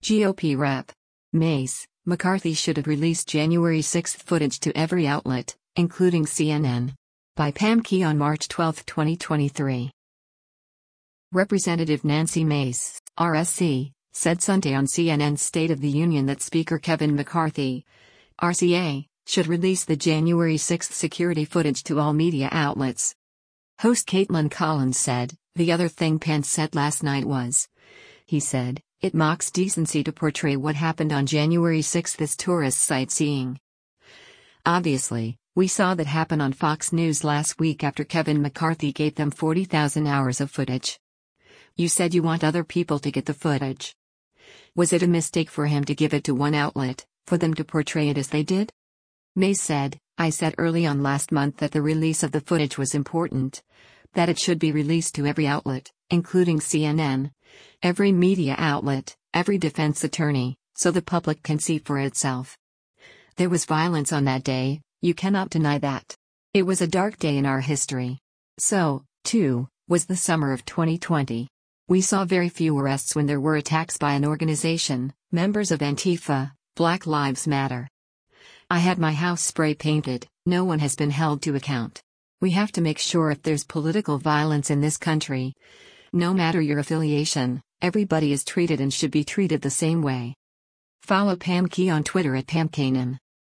GOP Rep. Mace, McCarthy should have released January 6 footage to every outlet, including CNN. By Pam Key on March 12, 2023. Representative Nancy Mace, RSC, said Sunday on CNN's State of the Union that Speaker Kevin McCarthy, RCA, should release the January 6 security footage to all media outlets. Host Caitlin Collins said, "The other thing Pence said last night was," he said, "it mocks decency to portray what happened on January 6 as tourist sightseeing." Obviously, we saw that happen on Fox News last week after Kevin McCarthy gave them 40,000 hours of footage. You said you want other people to get the footage. Was it a mistake for him to give it to one outlet, for them to portray it as they did? Mace said, "I said early on last month that the release of the footage was important, that it should be released to every outlet, including CNN, every media outlet, every defense attorney, so the public can see for itself. There was violence on that day, you cannot deny that. It was a dark day in our history. So, too, was the summer of 2020. We saw very few arrests when there were attacks by an organization, members of Antifa, Black Lives Matter. I had my house spray painted, no one has been held to account. We have to make sure if there's political violence in this country, no matter your affiliation, everybody is treated and should be treated the same way." Follow Pam Key on Twitter at PamKanan.